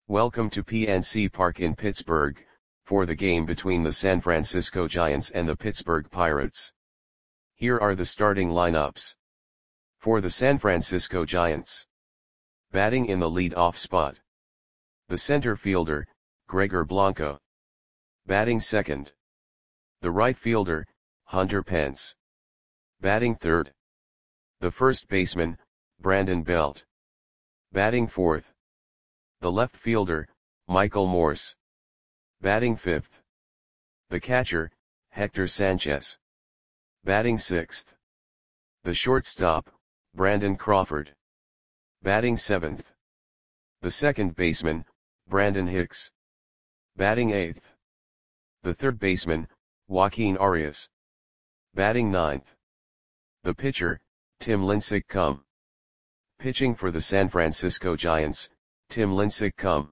Welcome to PNC Park in Pittsburgh, for the game between the San Francisco Giants and the Pittsburgh Pirates. Here are the starting lineups. For the San Francisco Giants. Batting in the lead-off spot. The center fielder, Gregor Blanco. Batting second. The right fielder, Hunter Pence. Batting third. The first baseman, Brandon Belt. Batting fourth. The left fielder, Michael Morse. Batting fifth. The catcher, Hector Sanchez. Batting sixth. The shortstop, Brandon Crawford. Batting seventh. The second baseman, Brandon Hicks. Batting eighth. The third baseman, Joaquin Arias. Batting ninth. The pitcher, Tim Lincecum. Pitching for the San Francisco Giants, Tim Lincecum.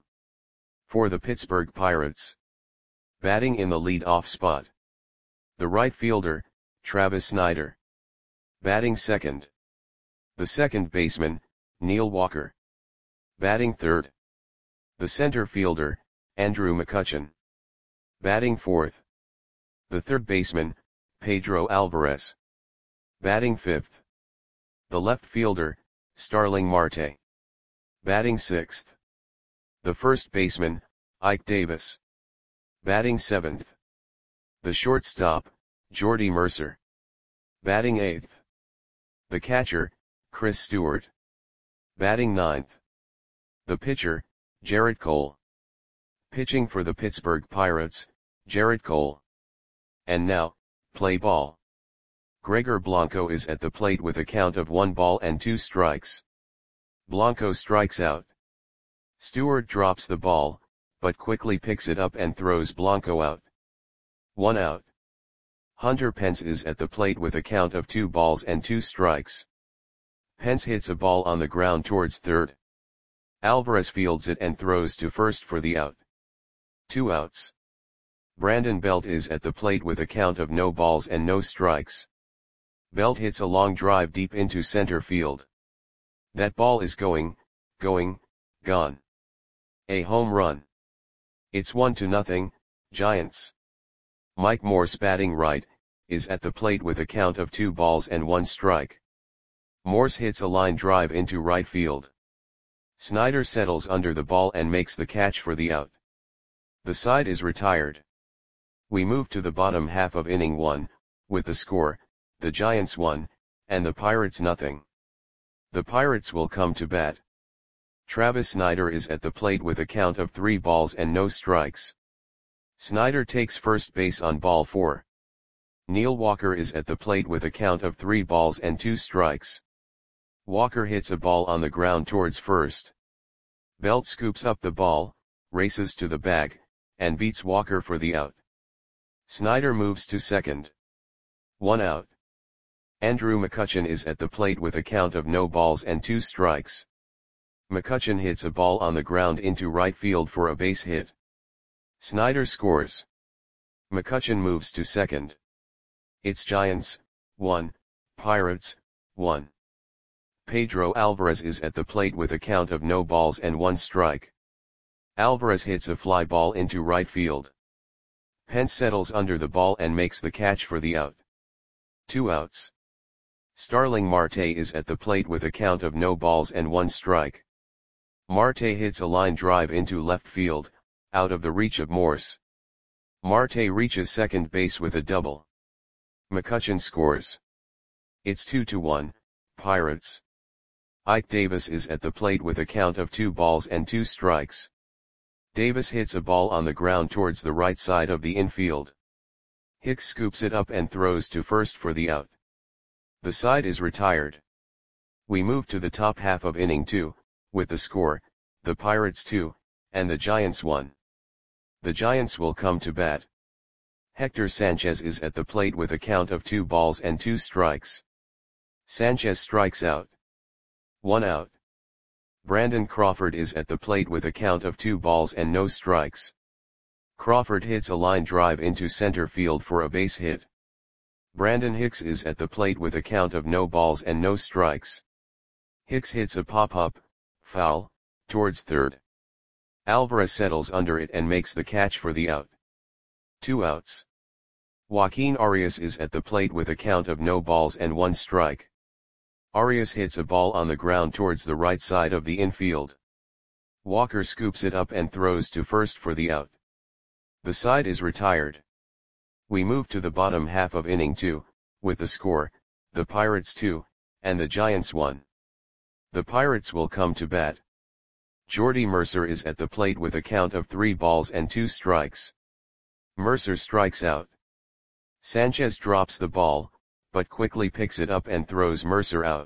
For the Pittsburgh Pirates. Batting in the lead-off spot. The right fielder, Travis Snider. Batting second. The second baseman, Neil Walker. Batting third. The center fielder, Andrew McCutchen. Batting fourth. The third baseman, Pedro Alvarez. Batting fifth. The left fielder, Starling Marte. Batting sixth. The first baseman, Ike Davis. Batting seventh. The shortstop, Jordy Mercer. Batting eighth. The catcher, Chris Stewart. Batting ninth. The pitcher, Jarrett Cole. Pitching for the Pittsburgh Pirates, Jarrett Cole. And now, play ball. Gregor Blanco is at the plate with a count of 1 ball and 2 strikes. Blanco strikes out. Stewart drops the ball, but quickly picks it up and throws Blanco out. 1 out. Hunter Pence is at the plate with a count of 2 balls and 2 strikes. Pence hits a ball on the ground towards third. Alvarez fields it and throws to first for the out. 2 outs. Brandon Belt is at the plate with a count of no balls and no strikes. Belt hits a long drive deep into center field. That ball is gone. A home run. It's 1-0, Giants. Mike Morse, batting right, is at the plate with a count of 2 balls and 1 strike. Morse hits a line drive into right field. Snider settles under the ball and makes the catch for the out. The side is retired. We move to the bottom half of inning 1, with the score, the Giants 1, and the Pirates 0. The Pirates will come to bat. Travis Snider is at the plate with a count of 3 balls and no strikes. Snider takes first base on ball 4. Neil Walker is at the plate with a count of 3 balls and 2 strikes. Walker hits a ball on the ground towards first. Belt scoops up the ball, races to the bag, and beats Walker for the out. Snider moves to second. 1 out. Andrew McCutchen is at the plate with a count of no balls and 2 strikes. McCutchen hits a ball on the ground into right field for a base hit. Snider scores. McCutchen moves to second. It's Giants 1, Pirates 1. Pedro Alvarez is at the plate with a count of no balls and 1 strike. Alvarez hits a fly ball into right field. Pence settles under the ball and makes the catch for the out. 2 outs. Starling Marte is at the plate with a count of no balls and 1 strike. Marte hits a line drive into left field, out of the reach of Morse. Marte reaches second base with a double. McCutchen scores. It's 2-1, Pirates. Ike Davis is at the plate with a count of 2 balls and 2 strikes. Davis hits a ball on the ground towards the right side of the infield. Hicks scoops it up and throws to first for the out. The side is retired. We move to the top half of inning 2, with the score, the Pirates 2, and the Giants 1. The Giants will come to bat. Hector Sanchez is at the plate with a count of 2 balls and 2 strikes. Sanchez strikes out. 1 out. Brandon Crawford is at the plate with a count of 2 balls and no strikes. Crawford hits a line drive into center field for a base hit. Brandon Hicks is at the plate with a count of no balls and no strikes. Hicks hits a pop-up, foul, towards third. Alvarez settles under it and makes the catch for the out. 2 outs. Joaquin Arias is at the plate with a count of no balls and 1 strike. Arias hits a ball on the ground towards the right side of the infield. Walker scoops it up and throws to first for the out. The side is retired. We move to the bottom half of inning 2, with the score, the Pirates 2, and the Giants 1. The Pirates will come to bat. Jordy Mercer is at the plate with a count of 3 balls and 2 strikes. Mercer strikes out. Sanchez drops the ball, but quickly picks it up and throws Mercer out.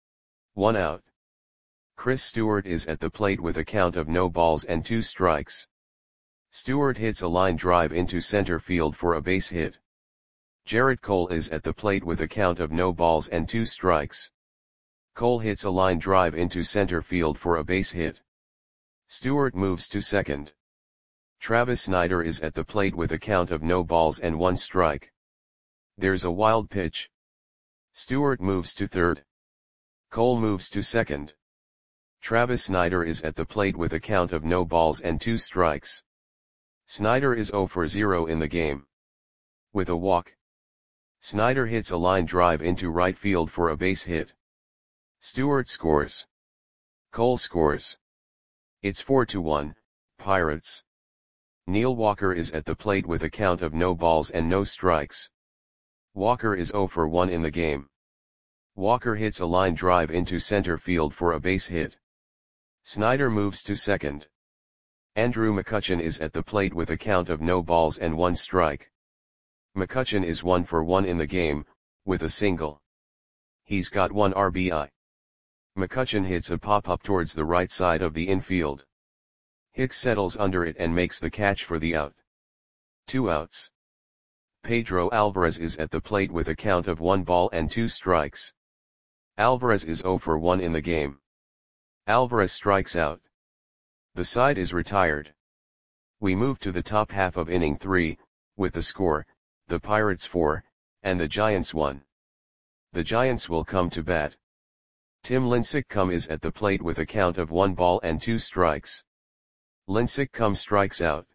1 out. Chris Stewart is at the plate with a count of no balls and 2 strikes. Stewart hits a line drive into center field for a base hit. Jarrett Cole is at the plate with a count of no balls and 2 strikes. Cole hits a line drive into center field for a base hit. Stewart moves to second. Travis Snider is at the plate with a count of no balls and 1 strike. There's a wild pitch. Stewart moves to third. Cole moves to second. Travis Snider is at the plate with a count of no balls and 2 strikes. Snider is 0 for 0 in the game. With a walk, Snider hits a line drive into right field for a base hit. Stewart scores. Cole scores. It's 4-1, Pirates. Neil Walker is at the plate with a count of no balls and no strikes. Walker is 0 for 1 in the game. Walker hits a line drive into center field for a base hit. Snider moves to second. Andrew McCutchen is at the plate with a count of no balls and 1 strike. McCutchen is 1 for 1 in the game, with a single. He's got 1 RBI. McCutchen hits a pop-up towards the right side of the infield. Hicks settles under it and makes the catch for the out. 2 outs. Pedro Alvarez is at the plate with a count of 1 ball and 2 strikes. Alvarez is 0 for 1 in the game. Alvarez strikes out. The side is retired. We move to the top half of inning 3, with the score, the Pirates 4, and the Giants 1. The Giants will come to bat. Tim Lincecum is at the plate with a count of 1 ball and 2 strikes. Lincecum strikes out.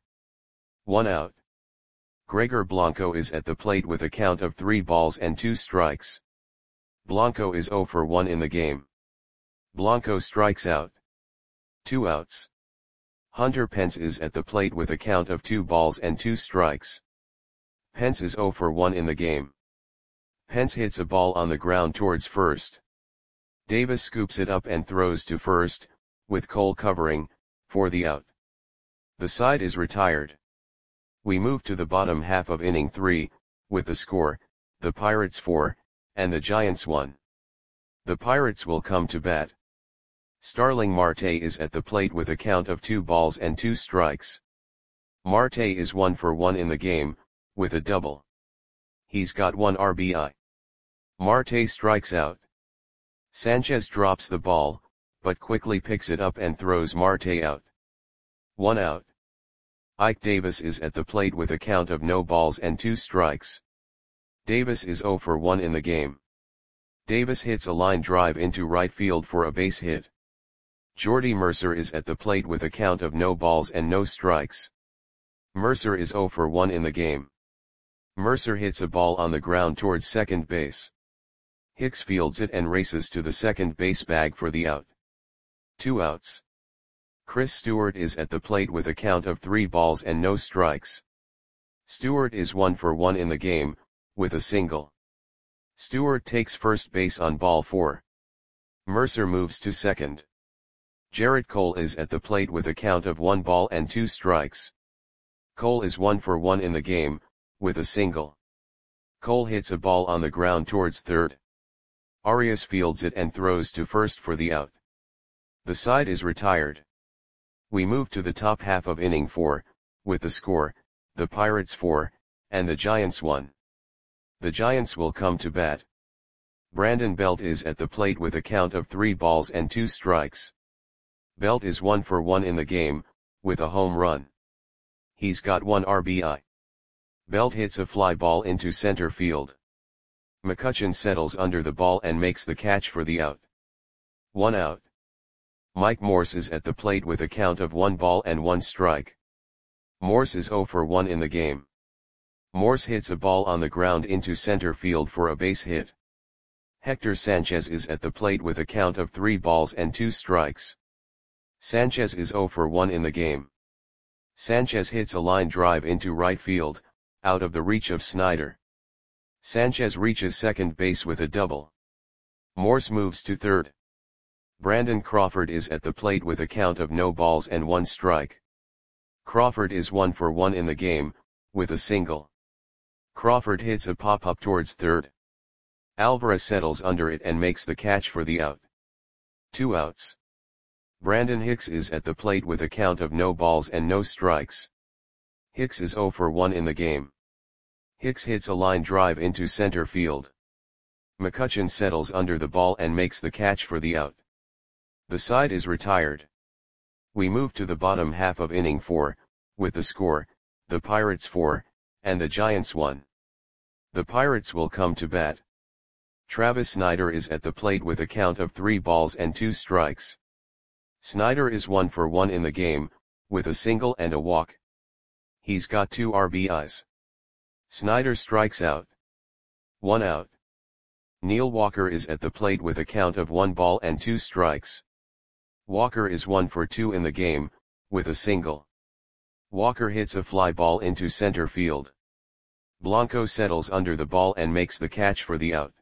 1 out. Gregor Blanco is at the plate with a count of 3 balls and 2 strikes. Blanco is 0 for 1 in the game. Blanco strikes out. 2 outs. Hunter Pence is at the plate with a count of 2 balls and 2 strikes. Pence is 0 for 1 in the game. Pence hits a ball on the ground towards first. Davis scoops it up and throws to first, with Cole covering, for the out. The side is retired. We move to the bottom half of inning 3, with the score, the Pirates 4, and the Giants 1. The Pirates will come to bat. Starling Marte is at the plate with a count of 2 balls and 2 strikes. Marte is 1 for 1 in the game, with a double. He's got 1 RBI. Marte strikes out. Sanchez drops the ball, but quickly picks it up and throws Marte out. 1 out. Ike Davis is at the plate with a count of no balls and 2 strikes. Davis is 0 for 1 in the game. Davis hits a line drive into right field for a base hit. Jordy Mercer is at the plate with a count of no balls and no strikes. Mercer is 0 for 1 in the game. Mercer hits a ball on the ground towards second base. Hicks fields it and races to the second base bag for the out. 2 outs. Chris Stewart is at the plate with a count of 3 balls and no strikes. Stewart is 1 for 1 in the game, with a single. Stewart takes first base on ball 4. Mercer moves to second. Jarrett Cole is at the plate with a count of 1 ball and 2 strikes. Cole is 1 for 1 in the game, with a single. Cole hits a ball on the ground towards third. Arias fields it and throws to first for the out. The side is retired. We move to the top half of inning 4, with the score, the Pirates 4, and the Giants 1. The Giants will come to bat. Brandon Belt is at the plate with a count of 3 balls and 2 strikes. Belt is 1 for 1 in the game, with a home run. He's got 1 RBI. Belt hits a fly ball into center field. McCutchen settles under the ball and makes the catch for the out. 1 out. Mike Morse is at the plate with a count of 1 ball and 1 strike. Morse is 0 for 1 in the game. Morse hits a ball on the ground into center field for a base hit. Hector Sanchez is at the plate with a count of 3 balls and 2 strikes. Sanchez is 0 for 1 in the game. Sanchez hits a line drive into right field, out of the reach of Snyder. Sanchez reaches second base with a double. Morse moves to third. Brandon Crawford is at the plate with a count of no balls and 1 strike. Crawford is 1 for 1 in the game, with a single. Crawford hits a pop-up towards third. Alvarez settles under it and makes the catch for the out. 2 outs. Brandon Hicks is at the plate with a count of no balls and no strikes. Hicks is 0 for 1 in the game. Hicks hits a line drive into center field. McCutchen settles under the ball and makes the catch for the out. The side is retired. We move to the bottom half of inning 4, with the score, the Pirates 4, and the Giants 1. The Pirates will come to bat. Travis Snyder is at the plate with a count of 3 balls and 2 strikes. Snyder is 1 for 1 in the game, with a single and a walk. He's got 2 RBIs. Snyder strikes out. 1 out. Neil Walker is at the plate with a count of 1 ball and 2 strikes. Walker is 1 for 2 in the game, with a single. Walker hits a fly ball into center field. Blanco settles under the ball and makes the catch for the out.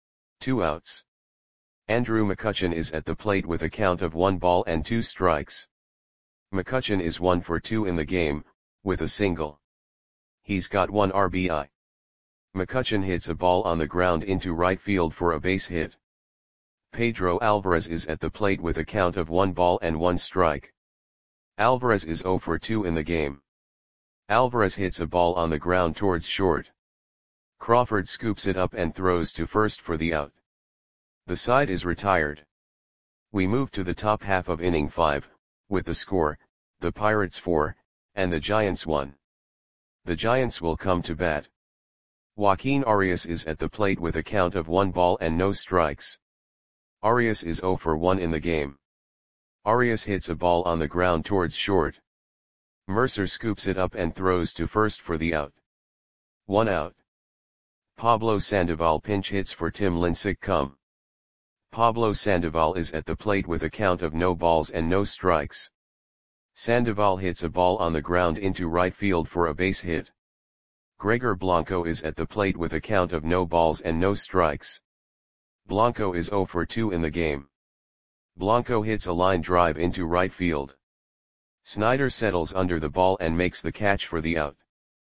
2 outs. Andrew McCutchen is at the plate with a count of 1 ball and 2 strikes. McCutchen is 1 for 2 in the game, with a single. He's got 1 RBI. McCutchen hits a ball on the ground into right field for a base hit. Pedro Alvarez is at the plate with a count of 1 ball and 1 strike. Alvarez is 0 for 2 in the game. Alvarez hits a ball on the ground towards short. Crawford scoops it up and throws to first for the out. The side is retired. We move to the top half of inning 5, with the score, the Pirates 4, and the Giants 1. The Giants will come to bat. Joaquin Arias is at the plate with a count of 1 ball and no strikes. Arias is 0 for 1 in the game. Arias hits a ball on the ground towards short. Mercer scoops it up and throws to first for the out. 1 out. Pablo Sandoval pinch hits for Tim Lincecum. Pablo Sandoval is at the plate with a count of no balls and no strikes. Sandoval hits a ball on the ground into right field for a base hit. Gregor Blanco is at the plate with a count of no balls and no strikes. Blanco is 0 for 2 in the game. Blanco hits a line drive into right field. Snyder settles under the ball and makes the catch for the out.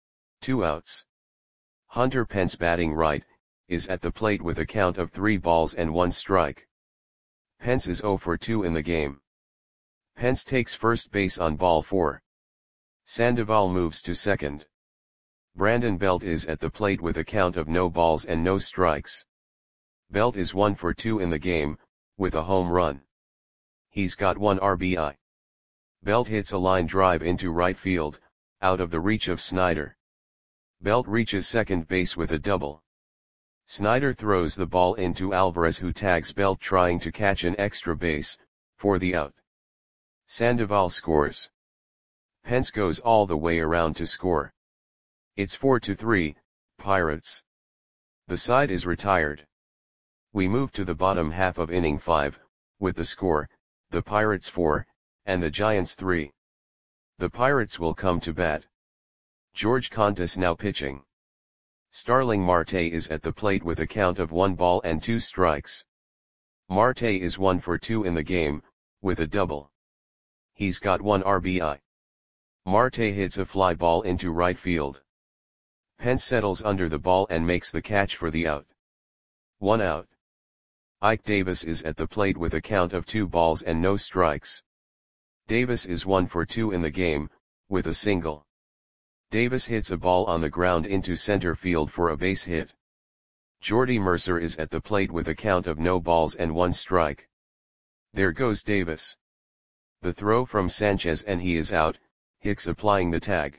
2 outs. Hunter Pence, batting right, is at the plate with a count of 3 balls and 1 strike. Pence is 0 for 2 in the game. Pence takes first base on ball 4. Sandoval moves to second. Brandon Belt is at the plate with a count of no balls and no strikes. Belt is 1 for 2 in the game, with a home run. He's got 1 RBI. Belt hits a line drive into right field, out of the reach of Snyder. Belt reaches second base with a double. Snyder throws the ball into Alvarez, who tags Belt trying to catch an extra base, for the out. Sandoval scores. Pence goes all the way around to score. It's 4-3, Pirates. The side is retired. We move to the bottom half of inning 5, with the score, the Pirates 4, and the Giants 3. The Pirates will come to bat. George Contis now pitching. Starling Marte is at the plate with a count of 1 ball and 2 strikes. Marte is 1 for 2 in the game, with a double. He's got 1 RBI. Marte hits a fly ball into right field. Pence settles under the ball and makes the catch for the out. 1 out. Ike Davis is at the plate with a count of 2 balls and no strikes. Davis is 1 for 2 in the game, with a single. Davis hits a ball on the ground into center field for a base hit. Jordy Mercer is at the plate with a count of no balls and 1 strike. There goes Davis. The throw from Sanchez and he is out, Hicks applying the tag.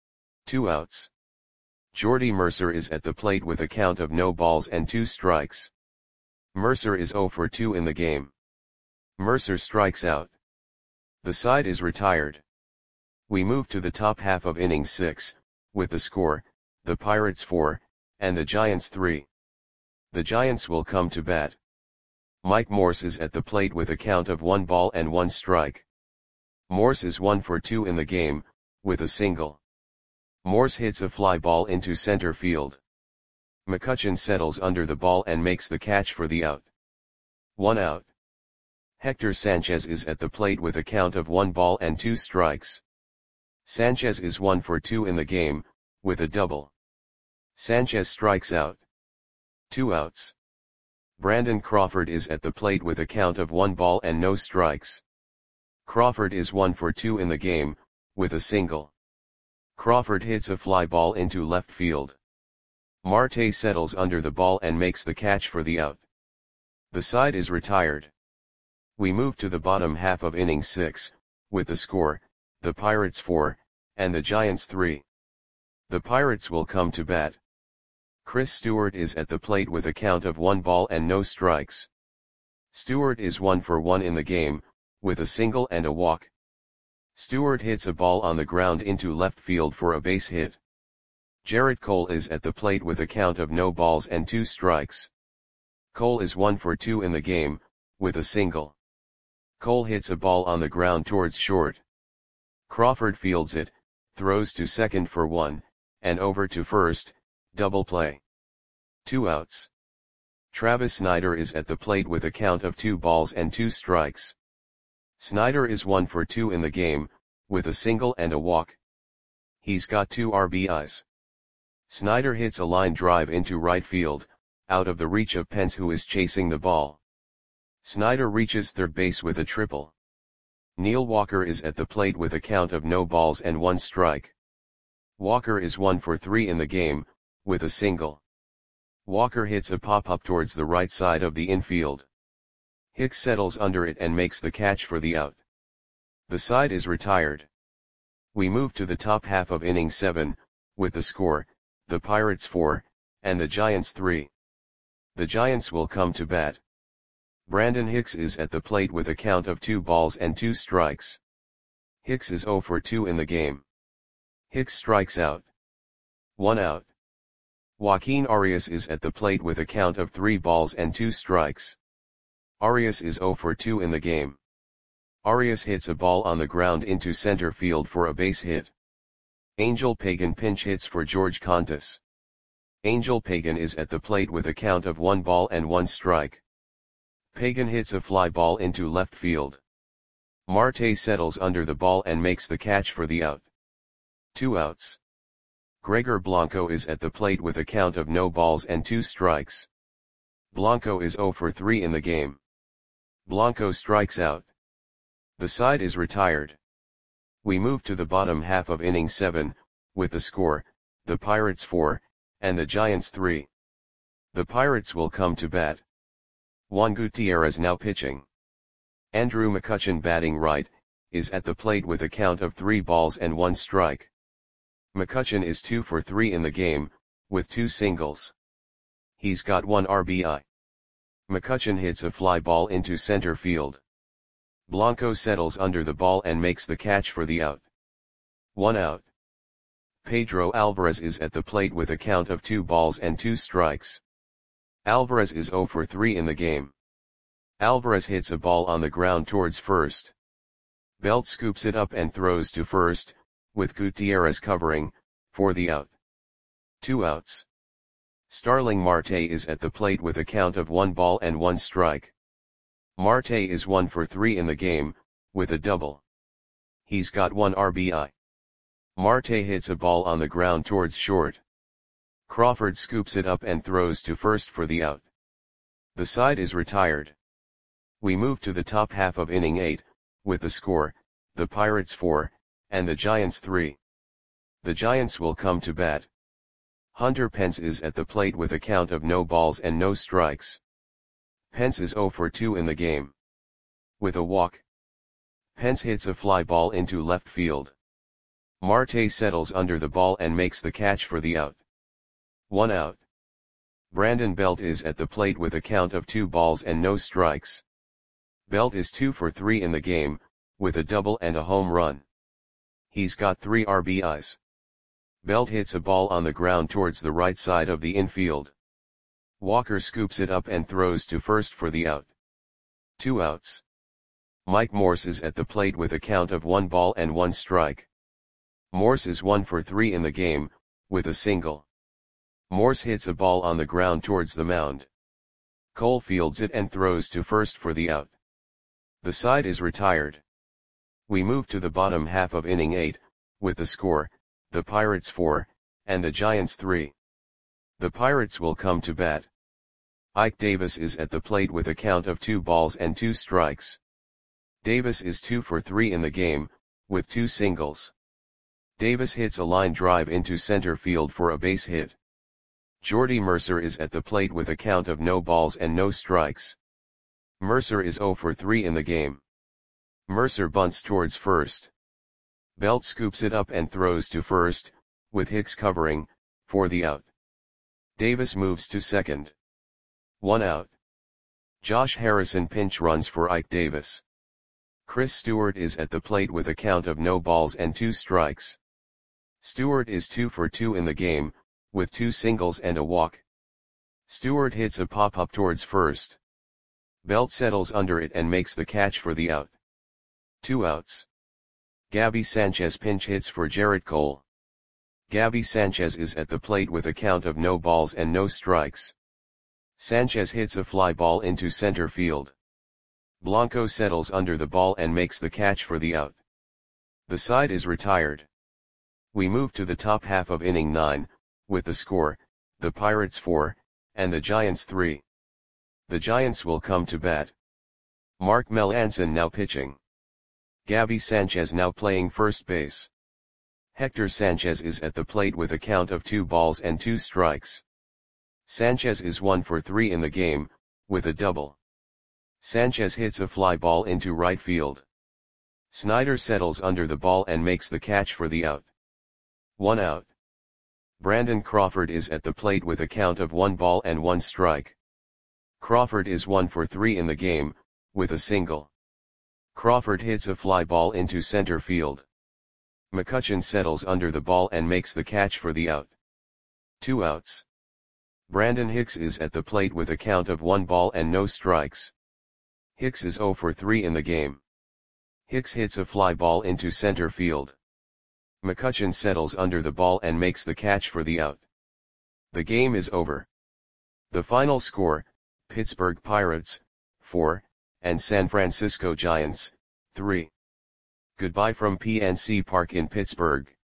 2 outs. Jordy Mercer is at the plate with a count of no balls and 2 strikes. Mercer is 0 for 2 in the game. Mercer strikes out. The side is retired. We move to the top half of inning 6, with the score, the Pirates 4, and the Giants 3. The Giants will come to bat. Mike Morse is at the plate with a count of 1 ball and 1 strike. Morse is 1 for 2 in the game, with a single. Morse hits a fly ball into center field. McCutchen settles under the ball and makes the catch for the out. 1 out. Hector Sanchez is at the plate with a count of 1 ball and 2 strikes. Sanchez is 1 for 2 in the game, with a double. Sanchez strikes out. 2 outs. Brandon Crawford is at the plate with a count of 1 ball and no strikes. Crawford is 1 for 2 in the game, with a single. Crawford hits a fly ball into left field. Marte settles under the ball and makes the catch for the out. The side is retired. We move to the bottom half of inning 6, with the score, the Pirates 4, and the Giants 3. The Pirates will come to bat. Chris Stewart is at the plate with a count of 1 ball and no strikes. Stewart is 1 for 1 in the game, with a single and a walk. Stewart hits a ball on the ground into left field for a base hit. Jarrett Cole is at the plate with a count of no balls and 2 strikes. Cole is 1 for 2 in the game, with a single. Cole hits a ball on the ground towards short. Crawford fields it, throws to second for 1, and over to first, double play. 2 outs. Travis Snider is at the plate with a count of 2 balls and 2 strikes. Snider is 1 for 2 in the game, with a single and a walk. He's got 2 RBIs. Snider hits a line drive into right field, out of the reach of Pence, who is chasing the ball. Snider reaches third base with a triple. Neil Walker is at the plate with a count of no balls and 1 strike. Walker is 1 for 3 in the game, with a single. Walker hits a pop-up towards the right side of the infield. Hicks settles under it and makes the catch for the out. The side is retired. We move to the top half of inning 7, with the score, the Pirates 4, and the Giants 3. The Giants will come to bat. Brandon Hicks is at the plate with a count of 2 balls and 2 strikes. Hicks is 0 for 2 in the game. Hicks strikes out. 1 out. Joaquin Arias is at the plate with a count of 3 balls and 2 strikes. Arias is 0 for 2 in the game. Arias hits a ball on the ground into center field for a base hit. Angel Pagan pinch hits for George Contis. Angel Pagan is at the plate with a count of 1 ball and 1 strike. Pagan hits a fly ball into left field. Marte settles under the ball and makes the catch for the out. 2 outs. Gregor Blanco is at the plate with a count of no balls and 2 strikes. Blanco is 0 for 3 in the game. Blanco strikes out. The side is retired. We move to the bottom half of inning 7, with the score, the Pirates 4, and the Giants 3. The Pirates will come to bat. Juan Gutierrez now pitching. Andrew McCutchen batting right, is at the plate with a count of 3 balls and 1 strike. McCutchen is 2 for 3 in the game, with 2 singles. He's got 1 RBI. McCutchen hits a fly ball into center field. Blanco settles under the ball and makes the catch for the out. 1 out. Pedro Alvarez is at the plate with a count of 2 balls and 2 strikes. Alvarez is 0 for 3 in the game. Alvarez hits a ball on the ground towards first. Belt scoops it up and throws to first, with Gutierrez covering, for the out. 2 outs. Starling Marte is at the plate with a count of 1 ball and 1 strike. Marte is 1 for 3 in the game, with a double. He's got 1 RBI. Marte hits a ball on the ground towards short. Crawford scoops it up and throws to first for the out. The side is retired. We move to the top half of inning 8, with the score, the Pirates 4, and the Giants 3. The Giants will come to bat. Hunter Pence is at the plate with a count of no balls and no strikes. Pence is 0 for 2 in the game. With a walk. Pence hits a fly ball into left field. Marte settles under the ball and makes the catch for the out. 1 out. Brandon Belt is at the plate with a count of 2 balls and no strikes. Belt is 2 for 3 in the game, with a double and a home run. He's got 3 RBIs. Belt hits a ball on the ground towards the right side of the infield. Walker scoops it up and throws to first for the out. 2 outs. Mike Morse is at the plate with a count of 1 ball and 1 strike. Morse is 1 for 3 in the game, with a single. Morse hits a ball on the ground towards the mound. Cole fields it and throws to first for the out. The side is retired. We move to the bottom half of inning 8, with the score, the Pirates 4, and the Giants 3. The Pirates will come to bat. Ike Davis is at the plate with a count of 2 balls and 2 strikes. Davis is 2 for 3 in the game, with 2 singles. Davis hits a line drive into center field for a base hit. Jordy Mercer is at the plate with a count of no balls and no strikes. Mercer is 0 for 3 in the game. Mercer bunts towards first. Belt scoops it up and throws to first, with Hicks covering, for the out. Davis moves to second. 1 out. Josh Harrison pinch runs for Ike Davis. Chris Stewart is at the plate with a count of no balls and 2 strikes. Stewart is 2 for 2 in the game, with 2 singles and a walk. Stewart hits a pop-up towards first. Belt settles under it and makes the catch for the out. 2 outs. Gabby Sanchez pinch hits for Jarrett Cole. Gabby Sanchez is at the plate with a count of no balls and no strikes. Sanchez hits a fly ball into center field. Blanco settles under the ball and makes the catch for the out. The side is retired. We move to the top half of inning 9, with the score, the Pirates 4, and the Giants 3. The Giants will come to bat. Mark Melancon now pitching. Gabby Sanchez now playing first base. Hector Sanchez is at the plate with a count of 2 balls and 2 strikes. Sanchez is 1 for 3 in the game, with a double. Sanchez hits a fly ball into right field. Snyder settles under the ball and makes the catch for the out. 1 out. Brandon Crawford is at the plate with a count of 1 ball and 1 strike. Crawford is 1 for 3 in the game, with a single. Crawford hits a fly ball into center field. McCutchen settles under the ball and makes the catch for the out. 2 outs. Brandon Hicks is at the plate with a count of 1 ball and no strikes. Hicks is 0 for 3 in the game. Hicks hits a fly ball into center field. McCutchen settles under the ball and makes the catch for the out. The game is over. The final score, Pittsburgh Pirates, 4, and San Francisco Giants, 3. Goodbye from PNC Park in Pittsburgh.